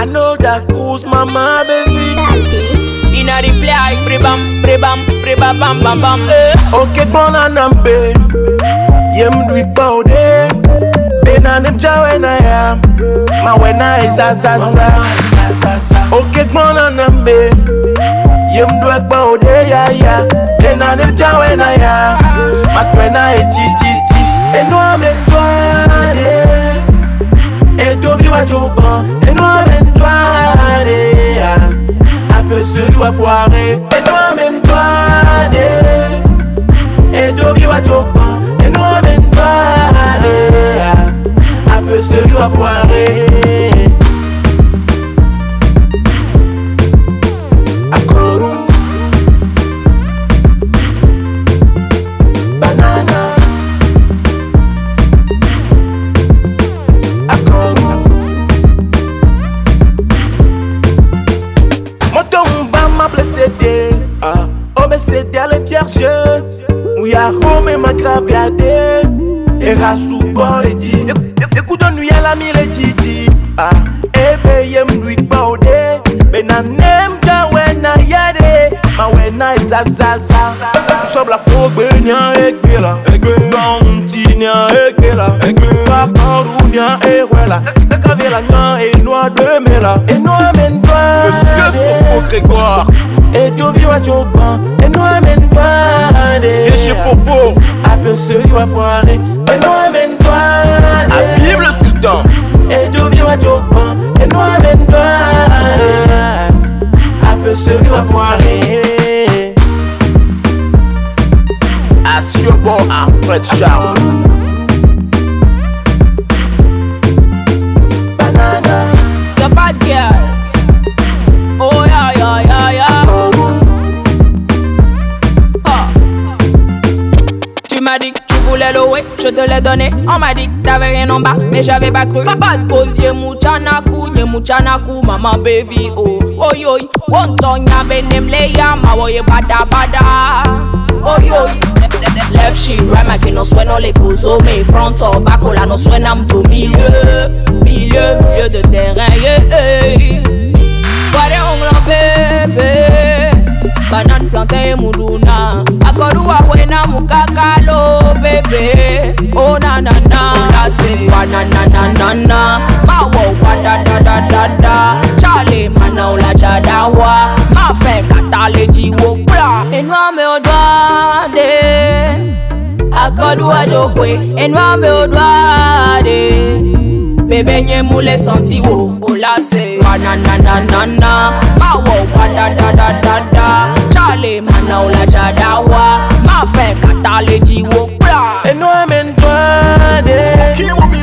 know that cruise, mama, baby. Inna the play, pre-bam, pre-bam, bam, bam, bam, Ok, qu'on a nambe. Yem dwi paude. Bena nem chawe na ya. Ma wena isa sa sa. Ok, qu'on a nambe. Yem dwi paude ya ya. Bena nem chawe na ya. Ma twena e ti ti ti. E no amen toade. E to vi wa joban. E no amen toade ya. Peu celui à foirer et nous amène pas et d'ouvrir à Jopan et nous amène pas un peu celui à foirer à Kourou banana à Kourou. CD, oh mais c'était les vierges, où y'a Rome et ma graviade, et Rassou bon les dit, écoute de nuit à la mille et titi, et payem lui baudé, mais n'anem ja wena yade, ma wena zazaza, nous sommes la fogue nia ekbela, non tinia ekbela, paparounia et voilà, la cavela nia et noix de mela, et nous amène toi, monsieur Soko Grégoire. Et tu vis à Jopan, et nous amène pas des déchets popo. Appelle celui à foirer, et nous amène pas à Bible le sultan. Et tu vis à Jopan, et nous amène pas appelle celui à foirer. Assure bon à Fred Charles. Banana. The bad girl. Oh yeah, yeah, yeah, yeah. Tu m'as dit que tu voulais louer, je te l'ai donné. On m'a dit que t'avais rien en bas, mais j'avais pas cru. Papa te pose muchanaku, mama baby, oh. Oi, oi, wontonya benem leya, ma woye bada bada. Oi, oi. Left she right, ma que no suena les cousos, mais front or back, là no suena au milieu de terrain, yeah. Guarde onglo bébé, banane plantain muluna. Akorua wena mukakalo bébé. Oh na na na, la se banana na na na. Mawo wada da da da da. Charlie mana ola jadawa. Ma fe katale jiwo bra. Enwa me odwade. Akorua jokwe. Enwa me odwade. Bébé nye moule senti wo. Ola se banana na na na. Mawo wada da da da da. Charlie mana ola jadawa. Ma fe katale jiwo bra. Et nous amène toi des